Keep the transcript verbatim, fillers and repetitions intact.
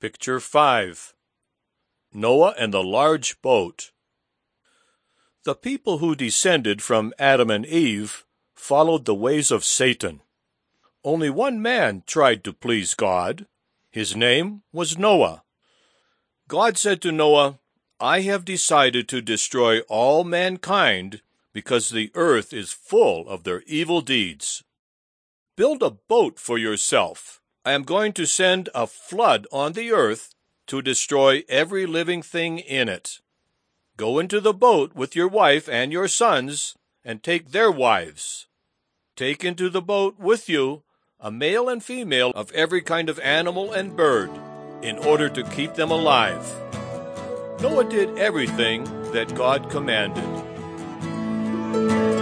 Picture five. Noah and the large boat. The people who descended from Adam and Eve followed the ways of Satan. Only one man tried to please God. His name was Noah. God said to Noah, "I have decided to destroy all mankind because the earth is full of their evil deeds. Build a boat for yourself. I am going to send a flood on the earth to destroy every living thing in it. Go into the boat with your wife and your sons, and take their wives. Take into the boat with you a male and female of every kind of animal and bird, in order to keep them alive." Noah did everything that God commanded.